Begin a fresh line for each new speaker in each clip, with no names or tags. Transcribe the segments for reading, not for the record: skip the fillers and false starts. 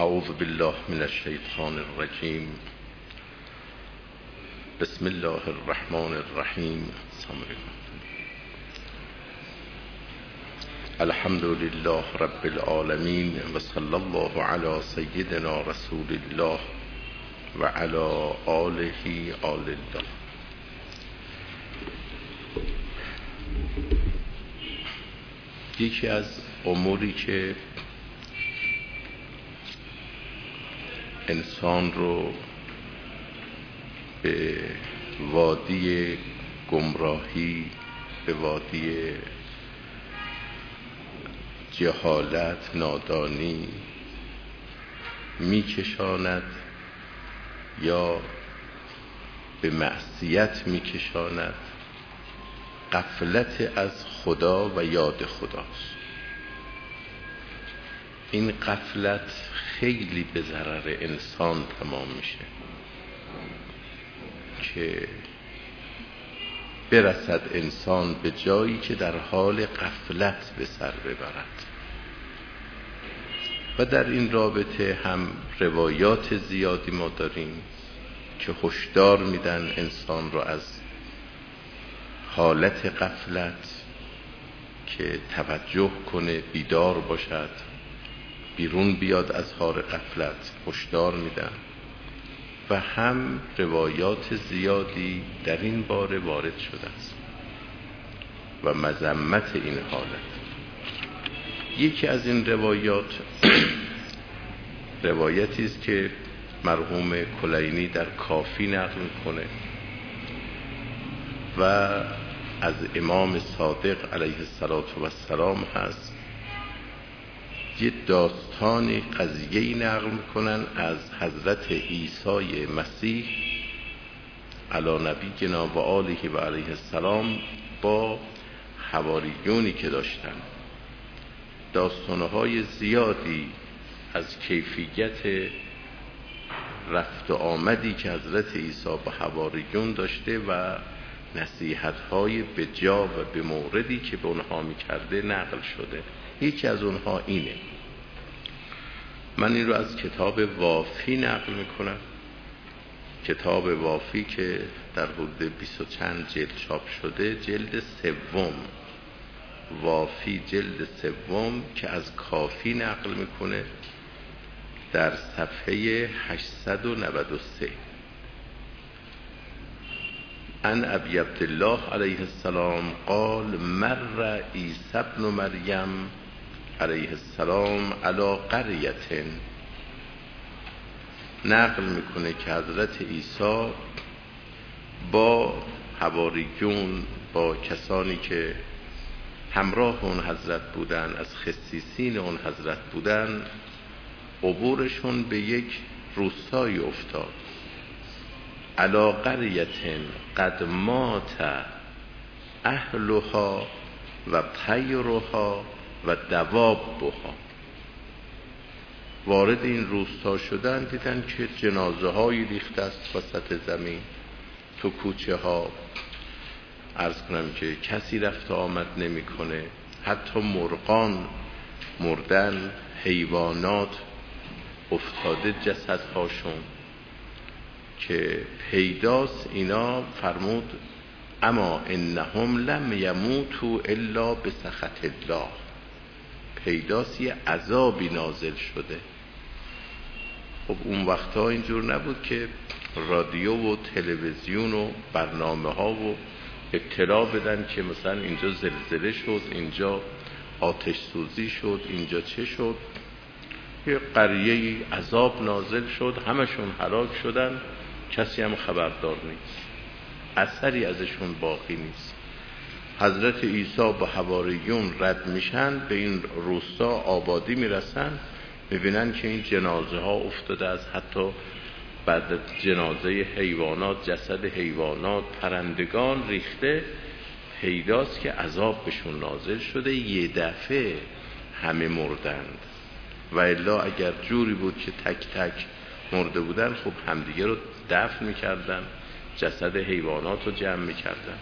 اعوذ بالله من الشیطان الرجیم. بسم الله الرحمن الرحیم. الحمد لله رب العالمین و صلی الله علی سیدنا رسول الله و علی آله آل الله. یکی از اموری که انسان رو به وادی گمراهی، به وادی جهالت، نادانی میکشاند یا به معصیت میکشاند، غفلت از خدا و یاد خداست. این غفلت خیلی به ضرر انسان تمام میشه که برسد انسان به جایی که در حال غفلت به سر ببرد. و در این رابطه هم روایات زیادی ما داریم که هشدار میدن انسان را از حالت غفلت که توجه کنه، بیدار باشد، بیرون بیاد از حال غفلت، هشدار میدن. و هم روایات زیادی در این باره وارد شده است و مذمت این حالت. یکی از این روایات روایتی است که مرحوم کلینی در کافی نقل میکنه و از امام صادق علیه السلام هست. یه داستانی، قضیه‌ای نقل میکنن از حضرت عیسی مسیح علی نبینا و آله و علیه السلام با حواریونی که داشتن. داستانهای زیادی از کیفیت رفت و آمدی که حضرت عیسی با حواریون داشته و نصیحت‌های به جا و به موردی که به اونها میکرده نقل شده. یکی از اونها اینه. من این رو از کتاب وافی نقل میکنم. کتاب وافی که در حدود 20 و چند جلد چاپ شده، جلد سوم. وافی جلد سوم که از کافی نقل میکنه در صفحه 893. عن ابی عبدالله علیه السلام قال مر عیسی ابن مریم علیه السلام علی قریة. نقل میکنه که حضرت عیسی با حواریون، با کسانی که همراه اون حضرت بودن، از خصیصین اون حضرت بودن، عبورشون به یک روستایی افتاد. علی قریة قد مات اهلها و طیرها و دوابها. وارد این روستا شدن، دیدن که جنازه هایی ریخته است وسط زمین، تو کوچه ها. عرض کنم که کسی رفت آمد نمیکنه، حتی مرغان مردن، حیوانات افتاده جسدهاشون که پیداست. اینا فرمود اما انهم لم یموتوا الا بسخط الله. پیداست یه عذابی نازل شده. خب اون وقتها اینجور نبود که رادیو و تلویزیون و برنامه ها و اطلاع بدن که مثلا اینجا زلزله شد، اینجا آتش سوزی شد، اینجا چه شد. یه قریه عذاب نازل شد، همشون هلاک شدن، کسی هم خبردار نیست، اثری ازشون باقی نیست. حضرت عیسی با حواریون رد میشن، به این روستا آبادی میرسن، میبینن که این جنازه ها افتاده از، حتی بعد جنازه حیوانات، جسد حیوانات، پرندگان ریخته. پیداست که عذاب بهشون نازل شده، یه دفعه همه مردند. و الا اگر جوری بود که تک تک مرده بودن، خب همدیگه رو دفن میکردن، جسد حیوانات رو جمع میکردن.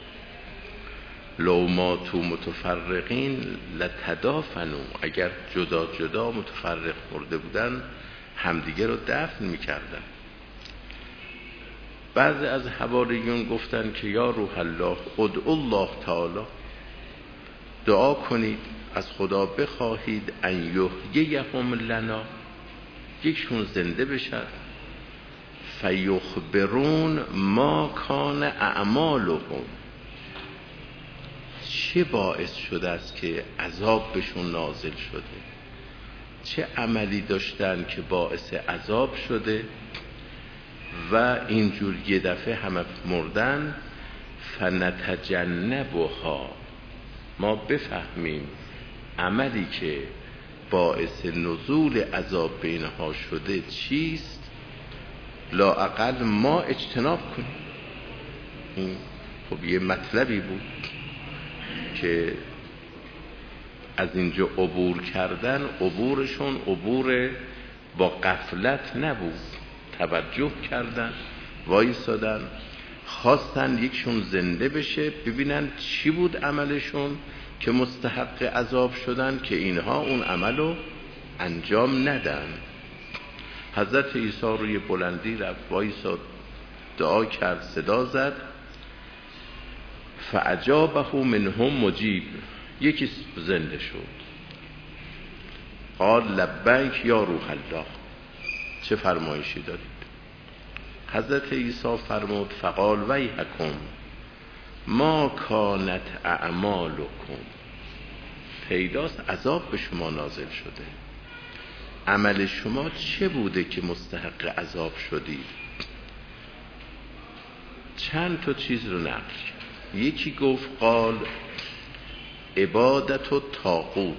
لو ماتوا متفرقین لتدافنوا. اگر جدا جدا متفرق مرده بودن همدیگه رو دفن میکردن. بعضی از حواریون گفتن که یا روح الله ادعو الله تعالی، دعا کنید از خدا بخواهید ان یحییهم لنا، یکشون زنده بشد، فیخبرون ما کان اعمالهم، چه باعث شده است که عذاب بهشون نازل شده، چه عملی داشتن که باعث عذاب شده و اینجور یه دفعه همه مردن. فنتجنبها، ما بفهمیم عملی که باعث نزول عذاب به اینها شده چیست، لااقل ما اجتناب کنیم. این خب یه مطلبی بود که از اینجا عبور کردن، عبورشون عبور با غفلت نبود، توجه کردن، وایسادن، خواستن یکشون زنده بشه ببینن چی بود عملشون که مستحق عذاب شدن که اینها اون عملو انجام ندن. حضرت عیسی روی بلندی رفت، وایساد، دعا کرد، صدا زد، فاجابه منهم مجیب، یکی زنده شد. قال لبیک یا روح الله، چه فرمایشی دارید؟ حضرت عیسی فرمود فقال ویحکم ما کانت اعمالکم، پیداست عذاب به شما نازل شده، عمل شما چه بوده که مستحق عذاب شدید؟ چند تا چیز رو نقل کرد. یکی گفت قال عبادت و طاغوت،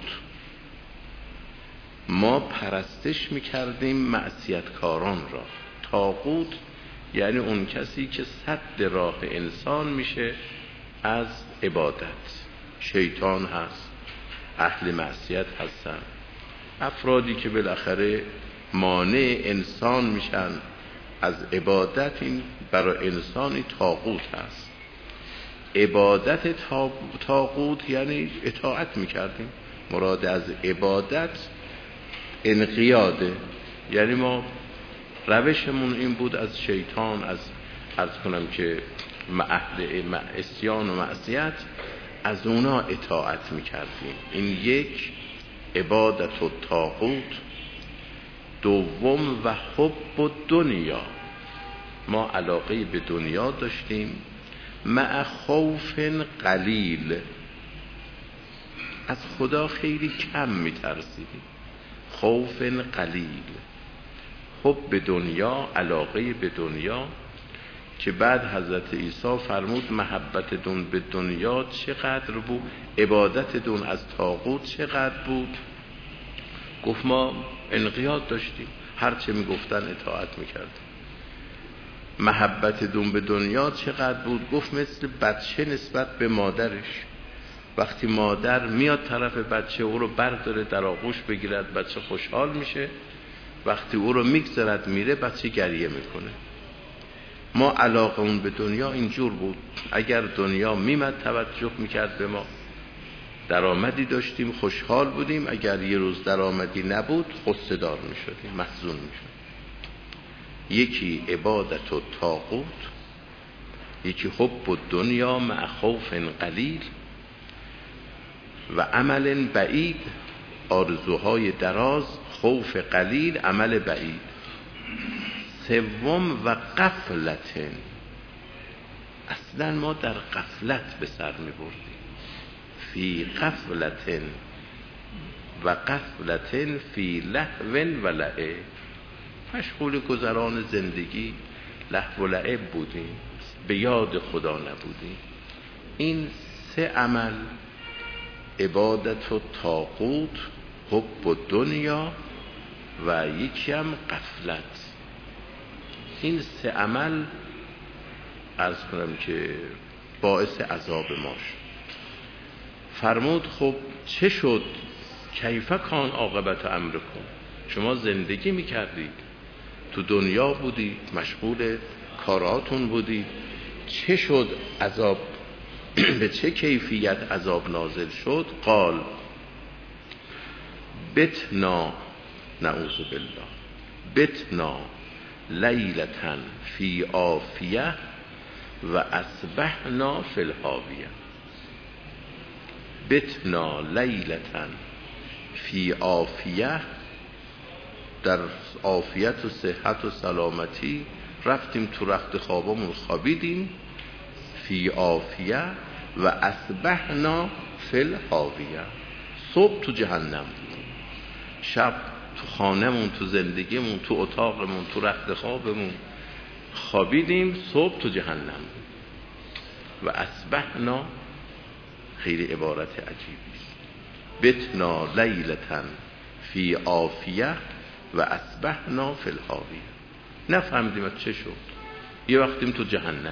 ما پرستش میکردیم معصیتکاران را. طاغوت یعنی اون کسی که سد راه انسان میشه از عبادت. شیطان هست، اهل معصیت هستن، افرادی که بالاخره مانع انسان میشن از عبادت، این برای انسانی طاغوت هست. عبادت طاغوت یعنی اطاعت میکردیم. مراد از عبادت انقیاده، یعنی ما روشمون این بود از شیطان، از عرض کنم که اهل عصیان و معصیت، از اونا اطاعت میکردیم. این یک عبادت و طاغوت. دوم و حب و دنیا، ما علاقه به دنیا داشتیم، مع خوف قلیل، از خدا خیلی کم میترسیدیم. خوف قلیل، حب به دنیا، علاقه به دنیا، که بعد حضرت عیسی فرمود محبت دون به دنیا چقدر بود، عبادت دون از طاغوت چقدر بود. گفت ما انقیاد داشتیم، هرچه میگفتن اطاعت میکردیم. محبت دون به دنیا چقدر بود؟ گفت مثل بچه نسبت به مادرش، وقتی مادر میاد طرف بچه او رو برداره در آغوش بگیرد، بچه خوشحال میشه، وقتی او رو میگذرد میره بچه گریه میکنه. ما علاقه اون به دنیا اینجور بود. اگر دنیا میمد توجه میکرد به ما، درآمدی داشتیم خوشحال بودیم، اگر یه روز درآمدی نبود غصه دار میشدیم، محزون میشدیم. یکی عبادت و طاغوت، یکی حب و دنیا مع خوف قلیل و عمل بعید، آرزوهای دراز، خوف قلیل، عمل بعید. سوم و غفلت، اصلا ما در غفلت به سر می بردیم. فی غفلت و غفلت فی لهو و لعب، مشغول گذران زندگی، لهو و لعب بودیم، به یاد خدا نبودیم. این سه عمل، عبادت و طاغوت، حب و دنیا و یکی هم غفلت، این سه عمل عرض کنم که باعث عذاب ما شد. فرمود خب چه شد؟ کیف کان عاقبت امرکم، شما زندگی میکردید، تو دنیا بودید، مشغول کاراتون بودید، چه شد عذاب؟ به چه کیفیت عذاب نازل شد؟ قال بتنا، نعوذ بالله، بتنا لیلتن فی عافیه و اصبحنا فی الحاویه. بتنا لیلتن فی عافیه، در عافیت و صحت و سلامتی رفتیم تو رخت خوابمون خوابیدیم، فی عافیه و اصبحنا فی الحاویه، صبح تو جهنم بودیم، شب تو خانمون، تو زندگیمون، تو اتاقمون، تو رخت خوابمون خوابیدیم، صبح تو جهنم. و اصبحنا خیلی عبارت عجیبی است. بتنا لیلتن فی عافیه و اصبحنا فی الحاویه. نفهمیدیم چه شد، یه وقتیم تو جهنم.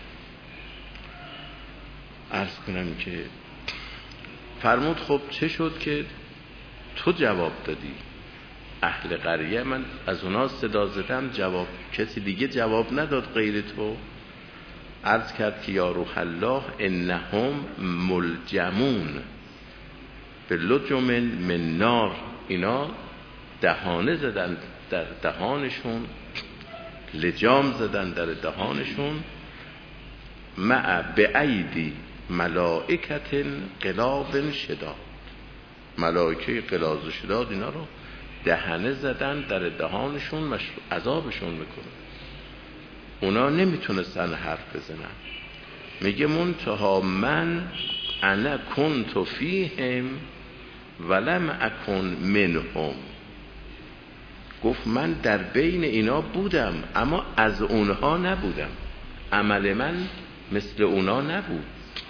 عرض کنم که فرمود خب چه شد که تو جواب دادی؟ اهل قریه من از اونا صدا زدم، جواب کسی دیگه جواب نداد غیر تو. عرض کرد که یا روح الله انهم ملجمون به لجم من نار، اینا دهانه زدن در دهانشون، لجام زدن در دهانشون، مع بعیدی ملائکت غلاظ شداد، ملائکه غلاظ و شداد اینا رو دهنه زدن در دهانشون، عذابشون میکنه. اونا نمیتونستن حرف بزنن. میگه منتها من انا کنت فیهم ولم اکن منهم، گفت من در بین اینا بودم اما از اونها نبودم، عمل من مثل اونا نبود.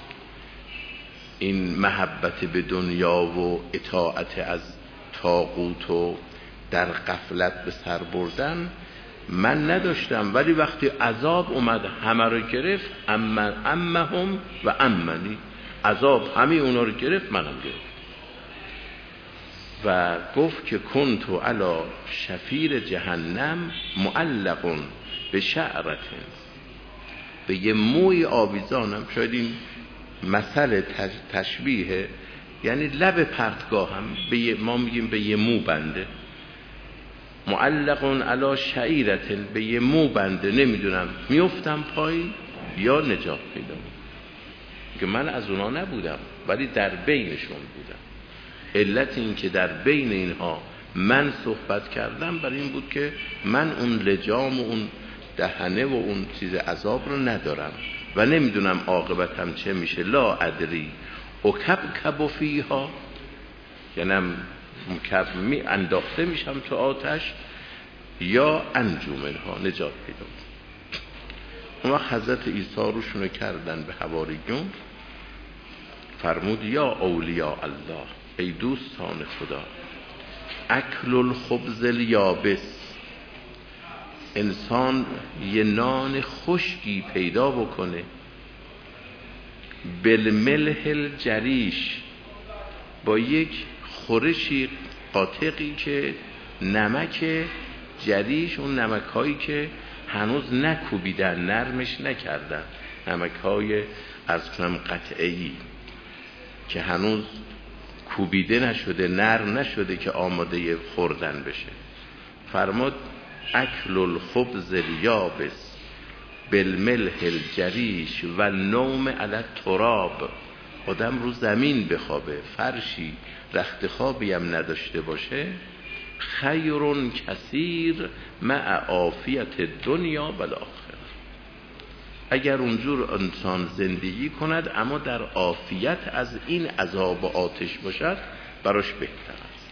این محبت به دنیا و اطاعت از طاغوت و در غفلت به سر بردن من نداشتم، ولی وقتی عذاب اومد همه رو گرفت، امهم و امنی، عذاب همه اونا رو گرفت، منم گرفت. و گفت که کنتو علی شفیر جهنم معلق به شعرتن، به یه موی آویزانم. شاید این مثل تشبیه، یعنی لب پرتگاهم ما میگیم به یه مو بنده، معلق علی شعیرتن، به یه مو بنده، نمیدونم میفتم پای یا نجات پیدا. که من از اونا نبودم ولی در بینشون بودم. علت این که در بین اینها من صحبت کردم برای این بود که من اون لجام و اون دهنه و اون چیز عذاب رو ندارم و نمیدونم عاقبتم چه میشه. لا ادری اکبکب فیها، یعنی می انداخته میشم تو آتش یا انجو منها، نجات پیدا. اون وقت حضرت عیسی روشونو کردن به حواریون، فرمود یا اولیاء الله، ای دوستان خدا، اکل الخبز الیابس، انسان یه نان خشکی پیدا بکنه، بالملح الجریش، با یک خورشی قاطقی که نمک جریش، اون نمک هایی که هنوز نکوبیدن، نرمش نکردن، نمک های از کنم قطعی که هنوز کوبیده نشده، نرم نشده که آماده خوردن بشه. فرمود اکل الخبز الیابس بالملح الجریش و نوم علی التراب، آدم رو زمین بخوابه، فرشی رخت خوابی هم نداشته باشه، خیر کثیر مع عافیت دنیا و الاخره. اگر اونجور انسان زندگی کند اما در عافیت از این عذاب و آتش باشد، براش بهتر است.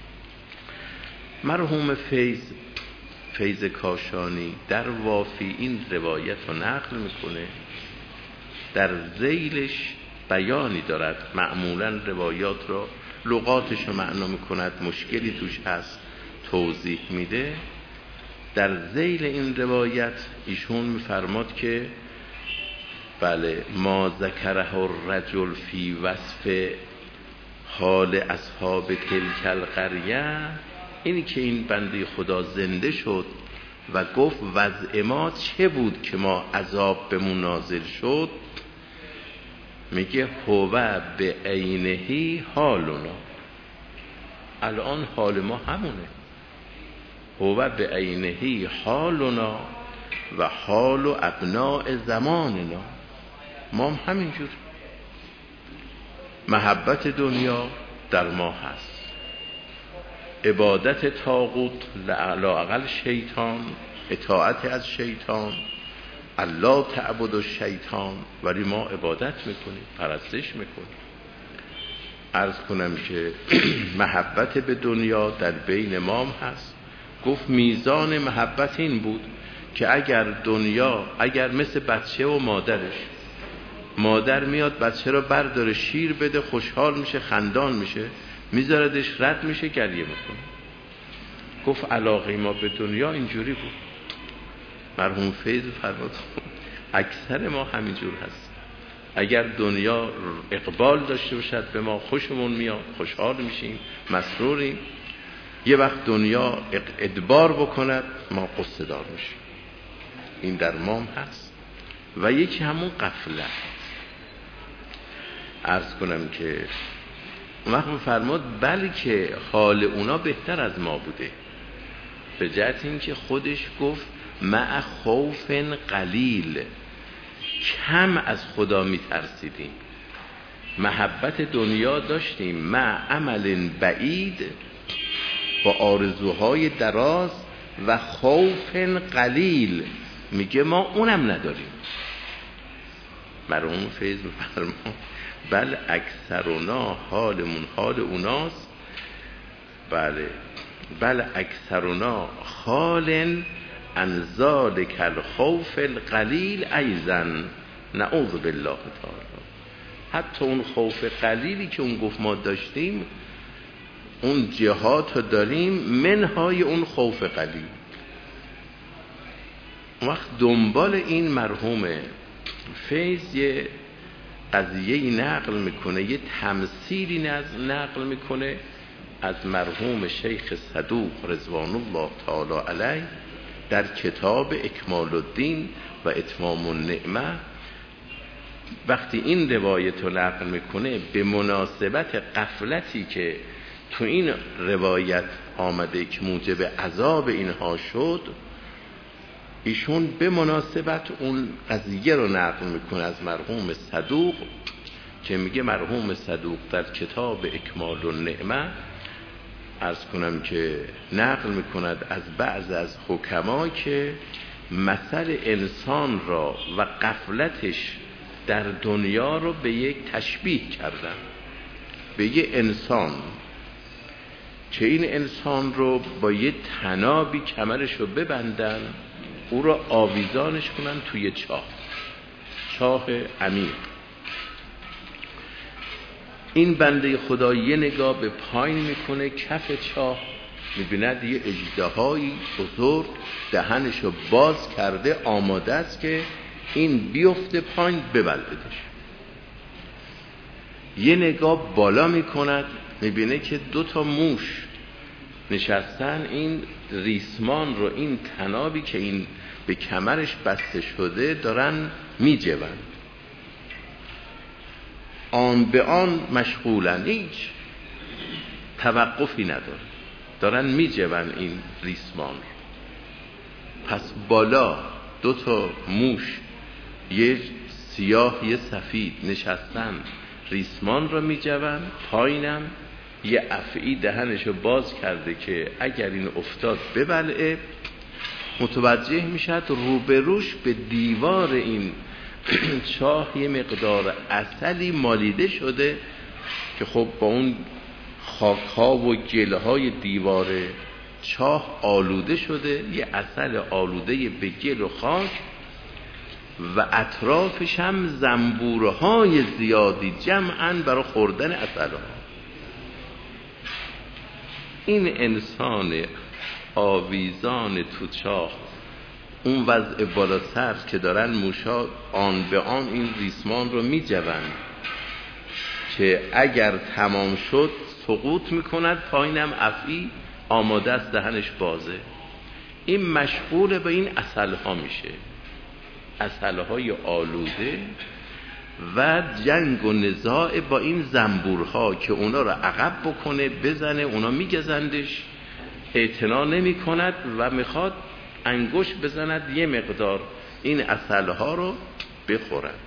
مرحوم فیض کاشانی در وافی این روایت رو نقل میکنه، در ذیلش بیانی دارد، معمولا روایات رو لغاتش رو معنا میکند، مشکلی توش هست توضیح میده. در ذیل این روایت ایشون میفرماد که بله ما ذکره الرجل فی وصف حال اصحاب تلک القریه، اینی که این بنده خدا زنده شد و گفت وضع ما چه بود که ما عذاب بهمون نازل شد، میگه هو به عینهی حالنا، الان حال ما همونه. هو به عینه حالنا و حال و ابناء زماننا. ما هم همینجور. محبت دنیا در ما هست، عبادت طاغوت لااقل شیطان، اطاعت از شیطان، الله تعبد الشیطان، ولی ما عبادت میکنیم، پرستش میکنیم. عرض کنم که محبت به دنیا در بین ما هست. گفت میزان محبت این بود که اگر مثل بچه و مادرش، مادر میاد بچه را برداره شیر بده، خوشحال میشه، خندان میشه، میذاردش، رد میشه، گریه میکنه. گفت علاقه ما به دنیا اینجوری بود. مرحوم فیض فرمود اکثر ما همینجور هست. اگر دنیا اقبال داشته باشد به ما، خوشمون میاد، خوشحال میشیم، مسروریم. یه وقت دنیا ادبار بکند ما قصه دار میشیم. این در ما هست. و یکی همون غفلت. عرض کنم که وقت فرمود بلکه حال اونا بهتر از ما بوده، به جهت این که خودش گفت مع خوف قلیل، کم از خدا میترسیدیم، محبت دنیا داشتیم، مع عمل بعید، با آرزوهای دراز، و خوف قلیل، میگه ما اونم نداریم. مرحوم فیض میفرما بل اکثرنا حالمون حال اوناست. بله، بل اکثرنا حال ان ذلک الخوف القلیل ایضا نعوذ بالله تعالی. حتی اون خوف قلیلی که اون گفت ما داشتیم، اون جهات رو داریم، منهای اون خوف قلیل. وقت دنبال این مرحوم فیض یه قضیه‌ای نقل میکنه، یه تمثیلی نقل میکنه از مرحوم شیخ صدوق رضوان الله تعالی علیه در کتاب اکمال الدین و اتمام النعمه. وقتی این روایت رو نقل میکنه به مناسبت غفلتی که تو این روایت آمده که موجب عذاب اینها شد، ایشون به مناسبت اون قضیه رو نقل میکنه از مرحوم صدوق، که میگه مرحوم صدوق در کتاب اکمال النعمه عرض کنم که نقل میکند از بعض از حکما که مثل انسان را و غفلتش در دنیا رو به یک تشبیه کردن، به یک انسان که این انسان رو با یه طنابی کمرش رو ببندن، او را آویزانش کنن توی چاه عمیق. این بنده خدا یه نگاه به پایین میکنه، کف چاه میبیند یه اژدهایی بزرگ دهنش رو باز کرده، آماده است که این بیفته پایین ببلدش. یه نگاه بالا میکند، میبینه که 2 موش نشستن، این ریسمان رو، این طنابی که این به کمرش بسته شده دارن میجون، آن به آن مشغولن، هیچ توقفی نداره، دارن میجون این ریسمان. پس بالا 2 موش، یه سیاه یه سفید نشستن ریسمان رو میجون، پایینم یه افعی دهنشو باز کرده که اگر این افتاد ببلعه. متوجه میشد روبروش به دیوار این چاه یه مقدار عسلی مالیده شده که خب با اون خاک‌ها و گل‌های دیوار چاه آلوده شده، یه عسل آلوده به گل و خاک، و اطرافش هم زنبورهای زیادی جمعاً برای خوردن عسل‌ها. این انسان آویزان تو چاه، اون وضع بالا سر که دارن موشا آن به آن این ریسمان رو می جوند که اگر تمام شد سقوط میکند، پایینم افعی آماده است دهنش بازه. این مشغول به این عسلها میشه، عسلهای آلوده، و جنگ و نزاع با این زنبورها که اونا رو عقب بکنه، بزنه، اونا میگزندش، اعتنا نمی کند و میخواد انگشت بزند یه مقدار این عسلها رو بخورد.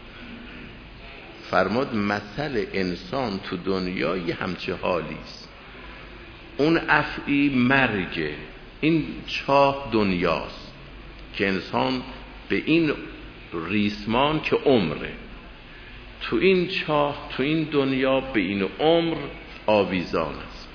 فرماد مثل انسان تو دنیا یه همچه حالی است. اون افعی مرگه، این چاه دنیاست که انسان به این ریسمان که عمره، تو این چاه تو این دنیا به این عمر آویزان است.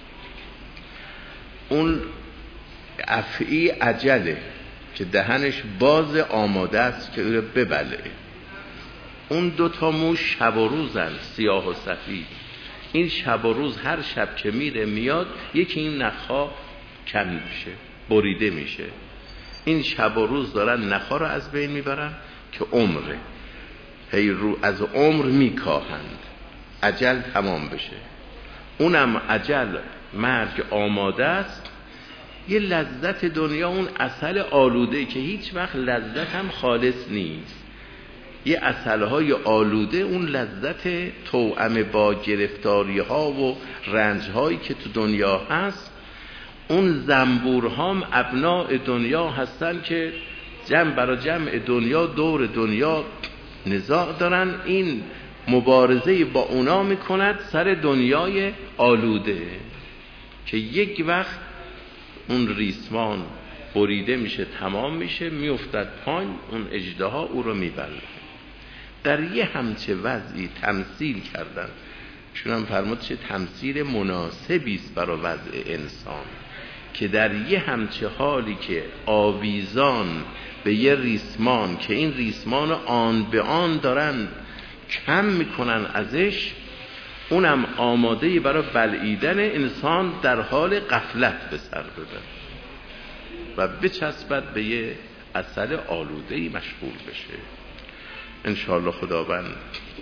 اون افعی عجله که دهنش باز آماده است که او رو ببلعه. اون دوتا موش شب و روزن، سیاه و سفید. این شب و روز هر شب که میره میاد یکی این نخها کم میشه، بریده میشه. این شب و روز دارن نخها رو از بین میبرن که عمره، هی رو از عمر میکاهند، اجل تمام بشه. اونم اجل مرگ آماده است. یه لذت دنیا اون عسل آلوده که هیچ وقت لذت هم خالص نیست، یه عسلهای آلوده اون لذت توأم با گرفتاری ها و رنج هایی که تو دنیا هست. اون زنبورها هم ابناء دنیا هستن که جمع برای جمع دنیا دور دنیا نزاع دارن، این مبارزه با اونا میکند سر دنیای آلوده که یک وقت اون ریسمان بریده میشه، تمام میشه، میافتد پایین، اون اژدها او رو میبره. در یه همچه وضعی تمثیل کردن، چون هم فرمود چه تمثیل مناسبی است برای وضع انسان، که در یه همچه حالی که آویزان به یه ریسمان که این ریسمان آن به آن دارن کم میکنن ازش، اونم آماده برای بلعیدن انسان در حال غفلت به سر ببره و بچسبد به یه عسل آلوده‌ای مشغول بشه. انشاءالله خداوند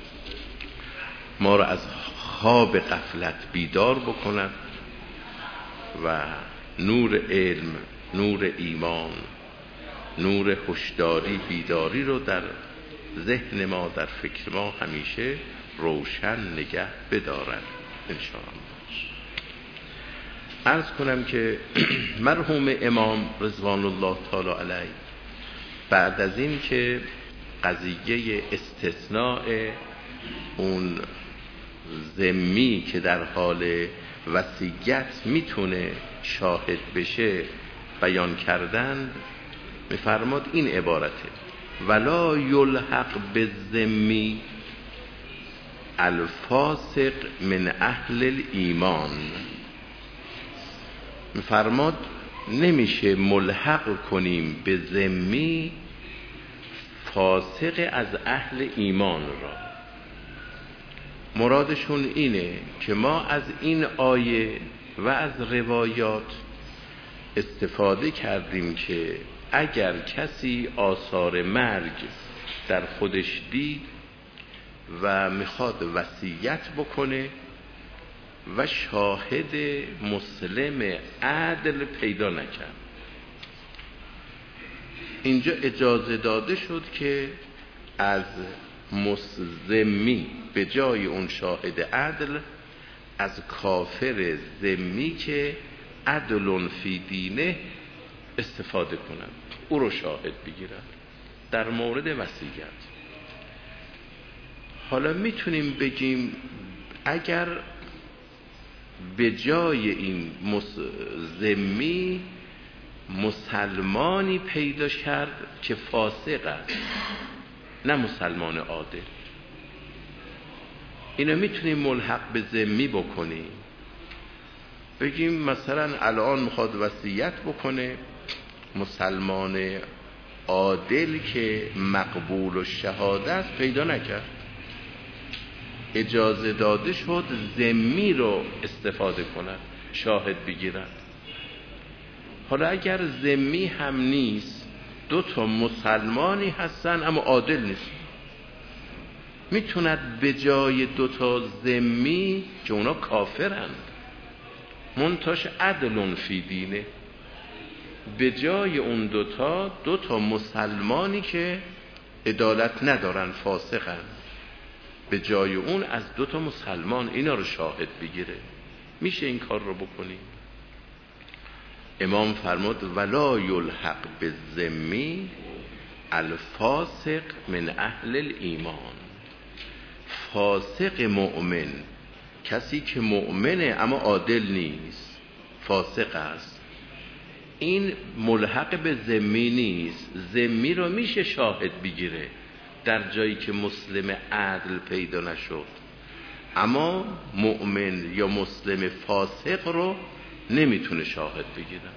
ما را از خواب غفلت بیدار بکند و نور علم، نور ایمان، نور هوشیاری، بیداری رو در ذهن ما، در فکر ما همیشه روشن نگه بدارد انشاءالله. عرض کنم که مرحوم امام رضوان الله تعالی علیه بعد از این که قضیه استثناء اون ذمی که در حال وصیت میتونه شاهد بشه بیان کردن، میفرماد این عبارته: ولا یلحق بالذمی الفاسق من اهل الایمان. میفرماد نمیشه ملحق کنیم به ذمی فاسق از اهل ایمان را. مرادشون اینه که ما از این آیه و از روایات استفاده کردیم که اگر کسی آثار مرگ در خودش دید و میخواد وصیت بکنه و شاهد مسلم عدل پیدا نکرد، اینجا اجازه داده شد که از مسلمی به جای اون شاهد عدل از کافر ذمی که عدل فی دینه استفاده کنند، او رو شاهد بگیرند در مورد وصیت. حالا میتونیم بگیم اگر به جای این ذمی مسلمانی پیدا کرد که فاسق است، نه مسلمان عادل، اینو میتونیم ملحق به ذمی بکنیم. بگیم مثلا الان میخواد وصیت بکنه، مسلمان عادل که مقبول و شهاده است پیدا نکرد، اجازه داده شد ذمی رو استفاده کند، شاهد بگیرد. حالا اگر ذمی هم نیست، دو تا مسلمانی هستن اما عادل نیست، میتوند به جای دو تا ذمی که اونا کافرند منتاش عدل فی دینه، به جای اون دو تا مسلمانی که عدالت ندارن، فاسقن، به جای اون از دو تا مسلمان اینا رو شاهد بگیره. میشه این کار رو بکنیم؟ امام فرمود ولا یلحق بالذمی الفاسق من اهل الایمان. فاسق مؤمن، کسی که مؤمنه اما عادل نیست، فاسق است، این ملحق به ذمی نیست. ذمی رو میشه شاهد بگیره در جایی که مسلم عدل پیدا نشد، اما مؤمن یا مسلم فاسق رو نمیتونه شاهد بگیرن.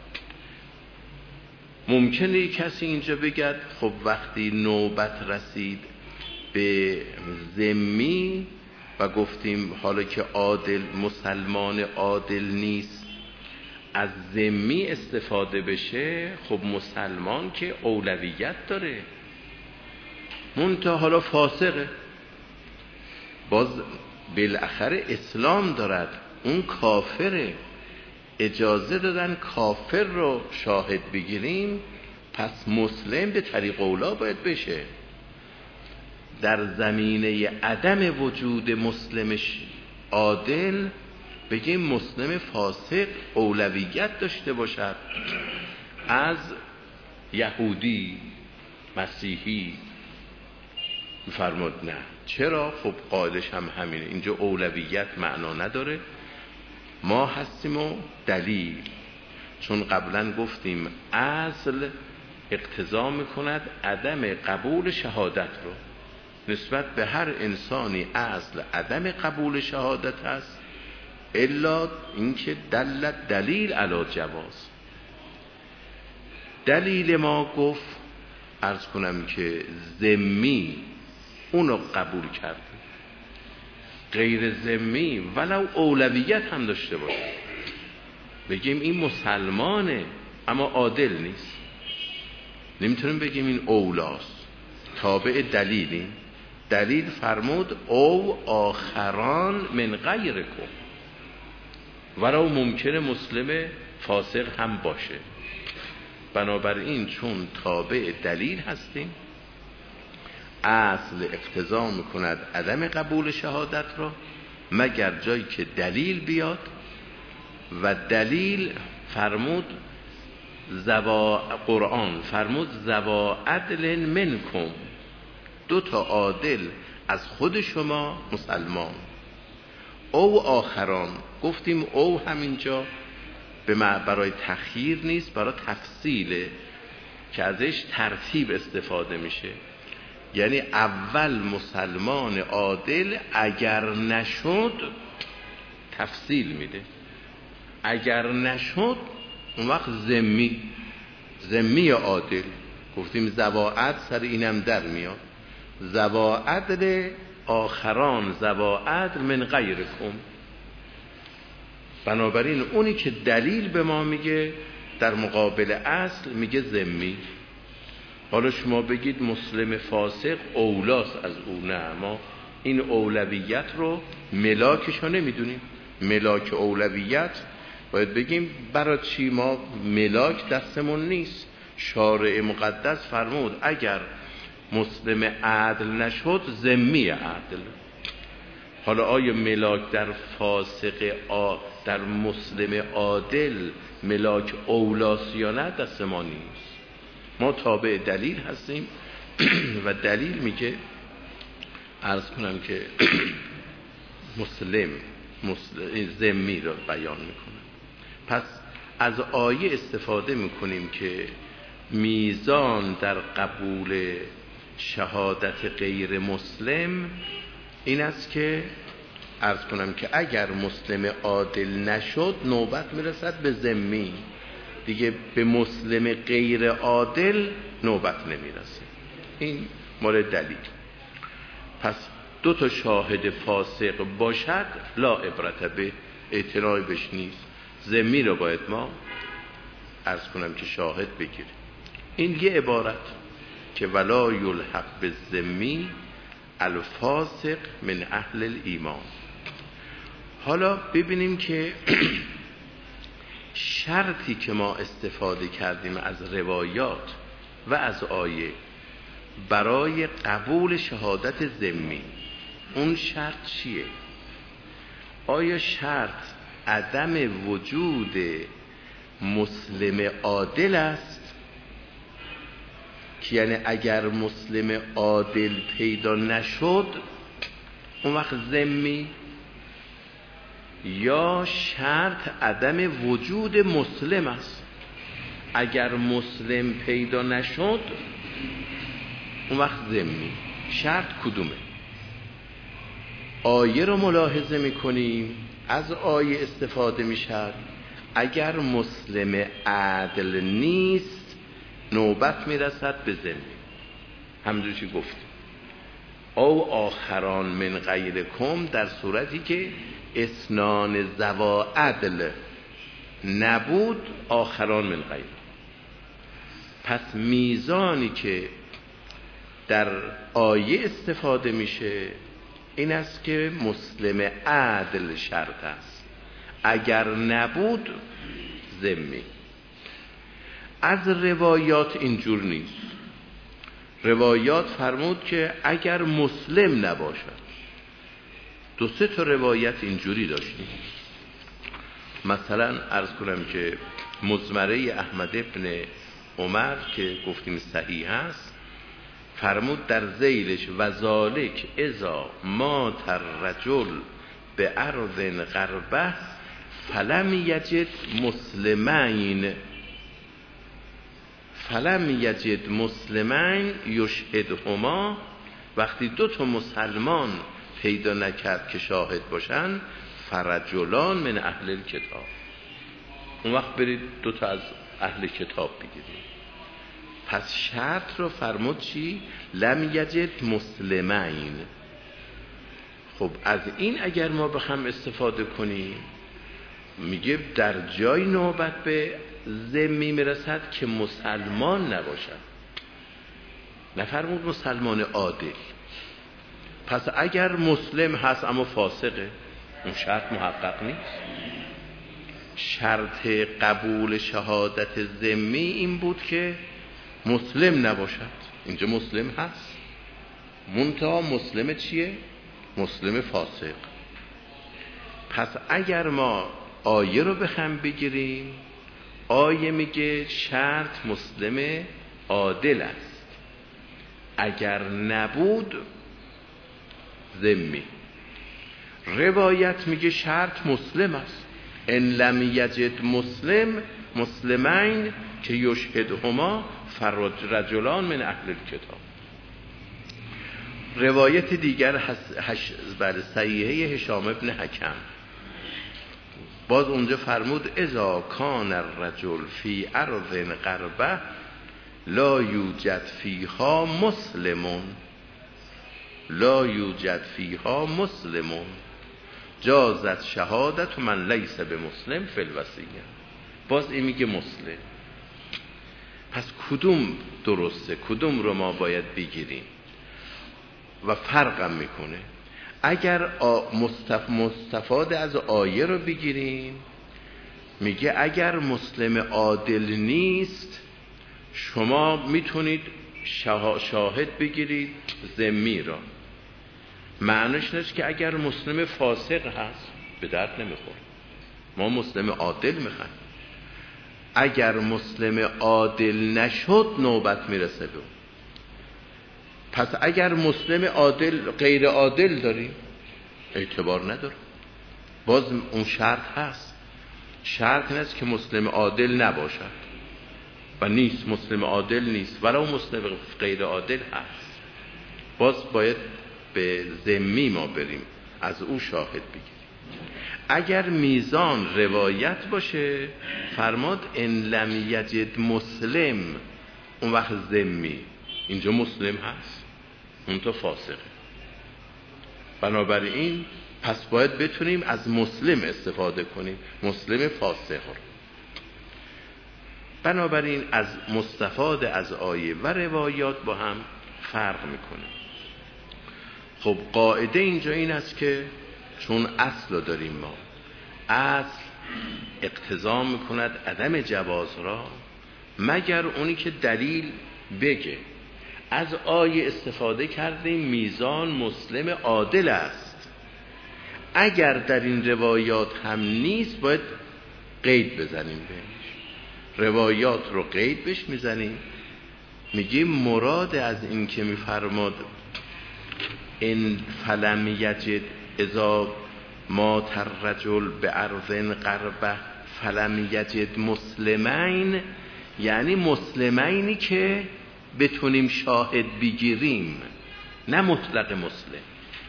ممکنه کسی اینجا بگه خب وقتی نوبت رسید به ذمی و گفتیم حالا که عادل مسلمان عادل نیست از ذمی استفاده بشه، خب مسلمان که اولویت داره، منتها حالا فاسقه، باز بالاخره اسلام دارد، اون کافره، اجازه دادن کافر رو شاهد بگیریم، پس مسلم به طریق اولا باید بشه. در زمینه عدم وجود مسلمش عادل بگیم مسلم فاسق اولویت داشته باشد از یهودی مسیحی. فرمود نه. چرا؟ خب قاعدش هم همینه، اینجا اولویت معنا نداره، ما هستیم و دلیل. چون قبلا گفتیم اصل اقتضا میکند عدم قبول شهادت رو، نسبت به هر انسانی اصل عدم قبول شهادت است، الا اینکه دلت دلیل علی جواز. دلیل ما گفت عرض کنم که ذمی اونو قبول کرد، غیر ذمی ولو اولویت هم داشته باشه، بگیم این مسلمانه اما عادل نیست، نمیتونیم بگیم این اولاست، تابع دلیلی. دلیل فرمود او آخران من غیرکم، ولو ممکنه مسلم فاسق هم باشه. بنابراین چون تابع دلیل هستیم، اصل اقتضا میکند عدم قبول شهادت رو مگر جایی که دلیل بیاد، و دلیل فرمود قرآن فرمود ذوا عدل منکم، 2 عادل از خود شما مسلمان. او آخران، گفتیم او همینجا به برای تخییر نیست، برای تفصیله که ازش ترتیب استفاده میشه، یعنی اول مسلمان عادل، اگر نشد تفصیل میده، اگر نشد اون وقت ذمی عادل. گفتیم ذواعد سر اینم در میاد، ذواعدل آخران ذواعدل من غیرکم. بنابراین اونی که دلیل به ما میگه در مقابل اصل میگه ذمی. حالا شما بگید مسلم فاسق اولاست از او، نه، ما این اولویت رو ملاکش رو نمیدونیم، ملاک اولویت باید بگیم برای چی ما ملاک دستمون نیست. شارع مقدس فرمود اگر مسلم عدل نشد ذمی عدل. حالا آیا ملاک در فاسق در مسلم عادل ملاک اولاست یا نه؟ دست ما نیست، ما تابع دلیل هستیم و دلیل میگه عرض کنم که مسلم ذمی رو بیان میکنه. پس از آیه استفاده میکنیم که میزان در قبول شهادت غیر مسلم این است که عرض کنم که اگر مسلم عادل نشد نوبت میرسد به ذمی، دیگه به مسلم غیر عادل نوبت نمیرسه. این مورد دلیل. پس 2 شاهد فاسق باشد لا عبرت به، اعتنایی بش نیست، ذمی رو باید ما عرض کنم که شاهد بگیریم. این یه عبارت که ولا یلحق بالذمی الفاسق من اهل الایمان. حالا ببینیم که شرطی که ما استفاده کردیم از روایات و از آیه برای قبول شهادت ذمی، اون شرط چیه؟ آیا شرط عدم وجود مسلم عادل است، که یعنی اگر مسلم عادل پیدا نشد اون وقت ذمی، یا شرط عدم وجود مسلم است. اگر مسلم پیدا نشد اون وقت ذمی. شرط کدومه؟ آیه رو ملاحظه میکنیم، از آیه استفاده میشد اگر مسلم عادل نیست نوبت میرسد به ذمی. همونجوری که گفتیم او آخران من غیرکم، در صورتی که اثنان ذوا عدل نبود آخران من غیر. پس میزانی که در آیه استفاده میشه این است که مسلم عادل شرط است، اگر نبود ذمی. از روایات اینجور نیست. روایات فرمود که اگر مسلم نباشد. دو سه تا روایت اینجوری داشتیم. مثلا عرض کنم که مزمره احمد ابن عمر که گفتیم صحیح است، فرمود در ذیلش وذالک اذا مات الرجل به ارض غربه فلم یجد مسلمین یشهدهما. وقتی دو تا مسلمان پیدا نکرد که شاهد باشن، فرجلان من اهل الکتاب، اون وقت برید دو تا از اهل کتاب بگیرید. پس شرط رو فرمود چی؟ لم یجد مسلمین. خب از این اگر ما بخوام استفاده کنیم، میگه در جای نوبت به ذمی میرسد که مسلمان نباشد، نفرمود مسلمان عادل. پس اگر مسلم هست اما فاسقه، اون شرط محقق نیست. شرط قبول شهادت ذمی این بود که مسلم نباشد. اینجا مسلم هست، منتها مسلم چیه؟ مسلم فاسق. پس اگر ما آیه رو بخوام بگیریم، آیه میگه شرط مسلم عادل است، اگر نبود ذمی. روایت میگه شرط مسلم است، ان لم یجد مسلمین که یشهدهما فرجلان من اهل الکتاب. روایت دیگر بر صحیحه هشام ابن حکم، باز اونجا فرمود اذا کان الرجل فی ارض غربه لا یوجد فیها مسلمون جازت شهادت من لیس بمسلم فی الوصیه. باز این میگه مسلم. پس کدوم درسته، کدوم رو ما باید بگیریم؟ و فرقم میکنه. اگر مستفاد از آیه رو بگیریم، میگه اگر مسلم عادل نیست شما میتونید شاهد بگیرید ذمی را. معنیش نیست که اگر مسلم فاسق هست به درد نمیخوره، ما مسلم عادل میخوایم. اگر مسلم عادل نشد نوبت میرسه به اون. پس اگر مسلم عادل غیر عادل داریم اعتبار نداره، باز اون شرط هست. شرط نیست که مسلم عادل نباشد و نیست، مسلم عادل نیست، ولو مسلم غیر عادل هست، باز باید به ذمی ما بریم، از او شاهد بگیریم. اگر میزان روایت باشه فرماد ان لم یجد مسلم، اون وقت ذمی. اینجا مسلم هست، اون تو فاسقه. بنابراین پس باید بتونیم از مسلم استفاده کنیم، مسلم فاسق. بنابراین از مستفاد از آیه و روایات با هم فرق میکنه. خب قاعده اینجا این است که چون اصل داریم ما، اصل اقتضا میکند عدم جواز را مگر اونی که دلیل بگه. از آیه استفاده کردیم میزان مسلم عادل است، اگر در این روایات هم نیست باید قید بزنیم بهش. روایات رو قید بهش میزنیم، میگیم مراد از این که میفرماد ان فلم یجد اذا مات الرجل بعرض قربه فلم یجد مسلمین، یعنی مسلمینی که بتونیم شاهد بگیریم، نه مطلق مسلم.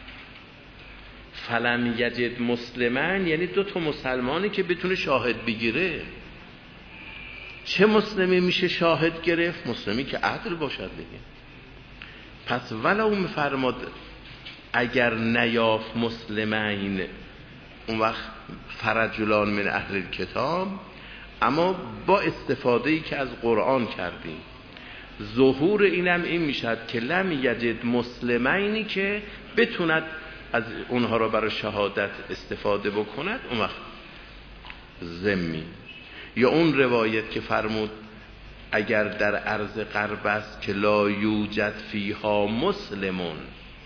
فلم یجد مسلمین یعنی 2 مسلمانی که بتونه شاهد بگیره. چه مسلمی میشه شاهد گرفت؟ مسلمی که عدل باشد دیگه. پس ولو میفرماد اگر نیافت مسلمین، اون وقت فرجلان من اهل الکتاب، اما با استفاده‌ای که از قرآن کردیم ظهور اینم این میشد که لم یجد مسلمینی که بتوند از اونها را برای شهادت استفاده بکند، اون وقت ذمی. یا اون روایت که فرمود اگر در عرض قرب است که لا یوجد فیها مسلمون،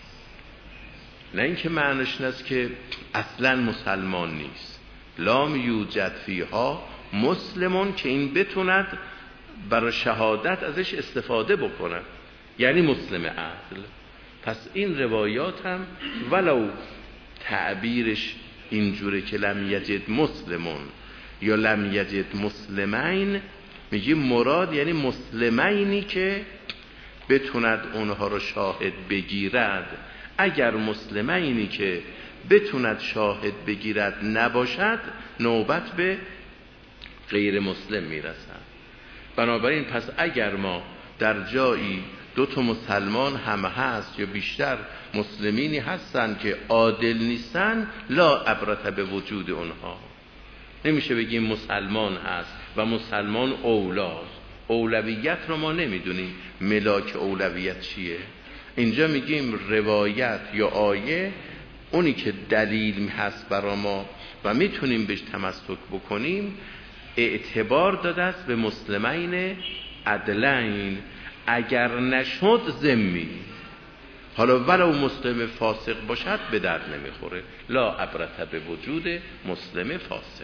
نه اینکه معنیش است که اصلا مسلمان نیست، لا یوجد فیها مسلمون که این بتوند برای شهادت ازش استفاده بکند، یعنی مسلم عدل. پس این روایات هم ولو تعبیرش اینجوره که لم یجد مسلمون یا لم یجد مسلمین، میگیم مراد یعنی مسلمینی که بتوند اونها رو شاهد بگیرد. اگر مسلمینی که بتوند شاهد بگیرد نباشد، نوبت به غیر مسلم میرسد. بنابراین پس اگر ما در جایی 2 مسلمان هم هست یا بیشتر مسلمینی هستن که عادل نیستن، لا عبرت به وجود اونها. نمیشه بگیم مسلمان هست و مسلمان اولاست. اولویت رو ما نمیدونیم ملاک اولویت چیه. اینجا میگیم روایت یا آیه اونی که دلیل هست برای ما و میتونیم بهش تمسک بکنیم، اعتبار داده است به مسلمین عدلین. اگر نشد ذمی، حالا ولو مسلم فاسق باشد به درد نمیخوره. لا عبرت به وجود مسلم فاسق.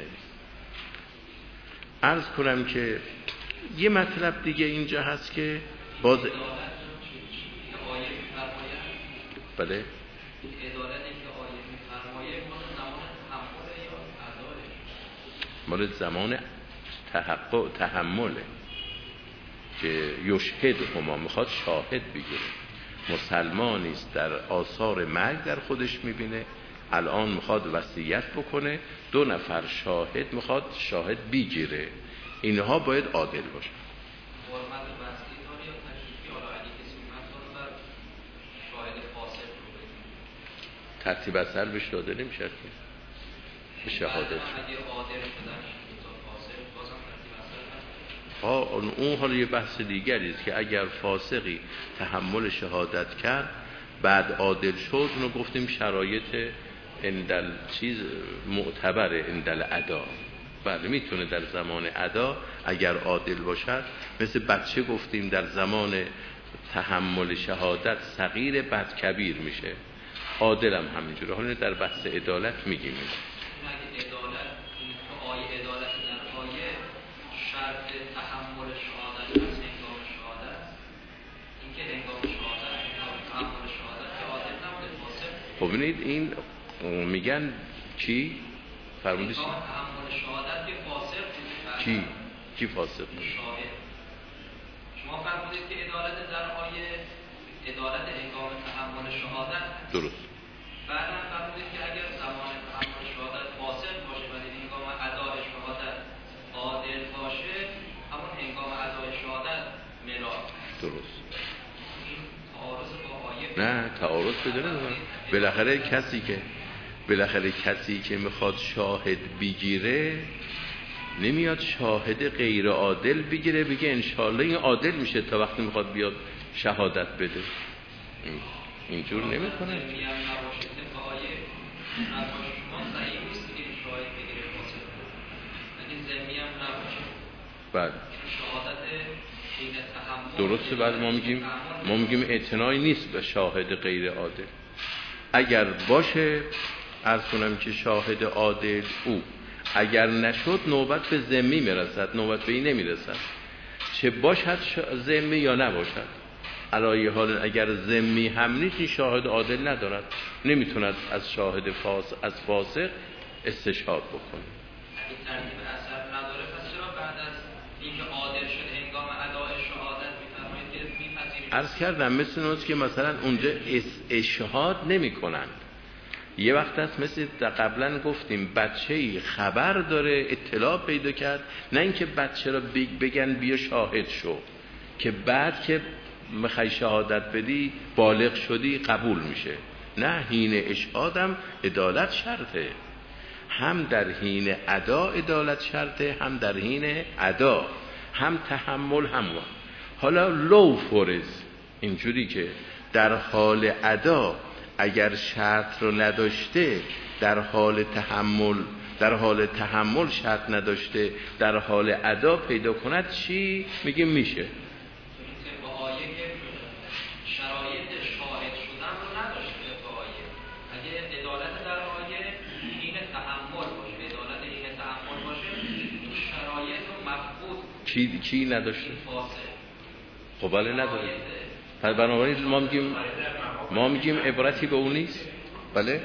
عرض کنم که یه مطلب دیگه اینجا هست که باز بله مال زمان تحقق تحمله که یشهد هما، میخواد شاهد بگیره. مسلمانی است در آثار مرگ در خودش میبینه، الان میخواد وصیت بکنه، 2 نفر شاهد میخواد شاهد بگیره، اینها باید عادل باشن. ترتیب اصل بهش داده نمیشه که به شهادت اون حالا یه بحث دیگری است که اگر فاسقی تحمل شهادت کرد بعد عادل شد، اونو گفتیم شرایط اندل چیز معتبره اندل ادا. بله میتونه در زمان ادا اگر عادل باشد، مثل بچه گفتیم در زمان تحمل شهادت صغیر بعد کبیر میشه، عادل هم همینجوره. حالا در بحث عدالت میگیم خب ببینید این میگن چی؟ فرمودید چی؟ کی فاسق؟
شما فرمودید که عدالت در آیه عدالت هنگام تحمل شهادت
درست.
بعد هم فرمودید که اگر زمان تحمل شهادت فاسق باشه ولی هنگام ادای شهادت عادل باشه، همون هنگام ادای شهادت ملاک.
درست.
این تعارض با آیه
نه تعارض بدونه. بالاخره کسی که میخواد شاهد بگیره نمیاد شاهد غیر عادل بگیره بگه انشالله این عادل میشه تا وقتی میخواد بیاد شهادت بده. اینجور نمیکنه. بعد درسته. بعد ما میگیم اعتنایی نیست به شاهد غیر عادل. اگر باشه عرض کنم که شاهد عادل او اگر نشد نوبت به ذمی میرسد، نوبت به این نمیرسد، چه باشد ذمی یا نباشد. علایه حال اگر ذمی هم نیست این شاهد عادل ندارد، نمیتوند از شاهد از فاسق استشهاد بکنه.
این ترتیب اثر نداره، پس چرا بعد از اینکه عادل شد هنگام اداء شهادت میفرمایید که میپذیرید؟
عرض کردم مثل اونست که مثلا اونجا اشهاد نمی کنند. یه وقت هست مثل قبلا گفتیم بچه‌ای خبر داره، اطلاع پیدا کرد، نه اینکه بچه را بگن بیا شاهد شو، که بعد که میخوای شهادت بدی بالغ شدی قبول میشه. نه، حین اشهادم عدالت شرطه، هم در حین ادا عدالت شرطه، هم در حین ادا، هم تحمل هم وان. حالا لو فرض اینجوری که در حال ادا اگر شرط رو نداشته، در حال تحمل شرط نداشته، در عدالت ادا پیدا کند، چی میگه میشه؟
با آیه که شرایط شاهد شدن رو نداشته با آیه. اگه عدالت در آیه حین تحمل باشه، عدالت حین تحمل باشه، این شرایط رو مفقود
چی نداشته؟
فاسد.
خب بله نداره. پس بنابراین ما میگیم عبرتی به اون نیست. بله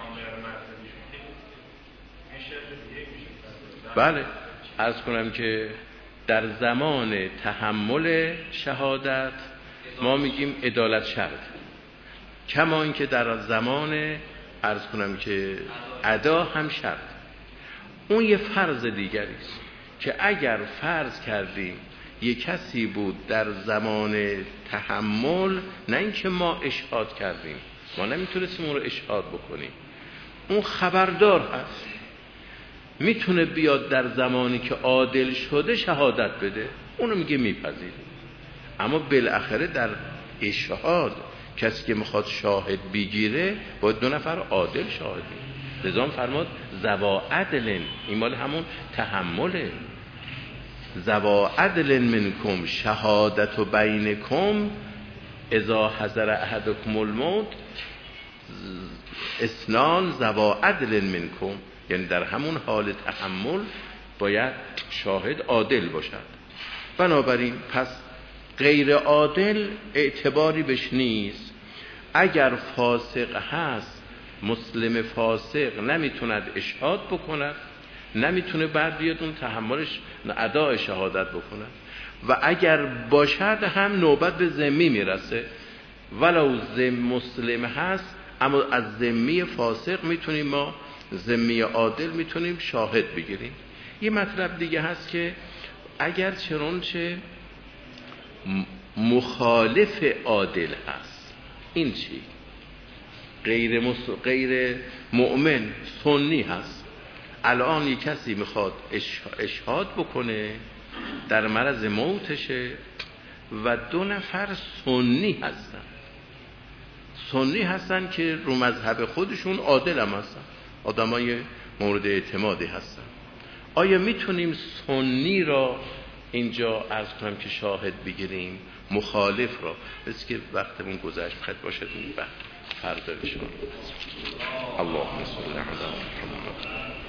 بله، عرض کنم که در زمان تحمل شهادت ما میگیم عدالت شرط، کما اینکه در زمان عرض کنم که ادا هم شرط. اون یه فرض دیگری است که اگر فرض کردیم یک کسی بود در زمان تحمل، نه اینکه ما اشهاد کردیم، ما نمیتونستیم اون رو اشهاد بکنیم، اون خبردار هست، میتونه بیاد در زمانی که عادل شده شهادت بده، اونو میگه میپذیریم. اما بالاخره در اشهاد کسی که میخواد شاهد بگیره باید 2 نفر عادل شاهد بگیره. لذا فرماد ذوا عدل، این مال همون تحمله. ذوا عدل منکم شهادت بینکم اذا حضر احدکم الموت اثنان ذوا عدل منکم، یعنی در همون حال تحمل باید شاهد عادل باشد. بنابراین پس غیر عادل اعتباری بهش نیست. اگر فاسق هست، مسلم فاسق نمیتوند اشهاد بکند، نمیتونه بعد بیاد اون تحملش اداء شهادت بکنه، و اگر باشد هم نوبت به ذمی میرسه. ولو مسلم هست اما از ذمی فاسق میتونیم ما، ذمی عادل میتونیم شاهد بگیریم. یه مطلب دیگه هست که اگر چنانچه مخالف عادل هست، این چی؟ غیر مؤمن سنی هست، الان یک کسی میخواد اشهاد بکنه، در مرض موتشه و 2 نفر سنی هستن که رو مذهب خودشون عادل هم هستن، آدمای مورد اعتمادی هستن. آیا میتونیم سنی را اینجا عرض کنم که شاهد بگیریم، مخالف را؟ بس که وقتمون گذشت، خط باشد این وقت فردا بشون. اللهم صل علی محمد.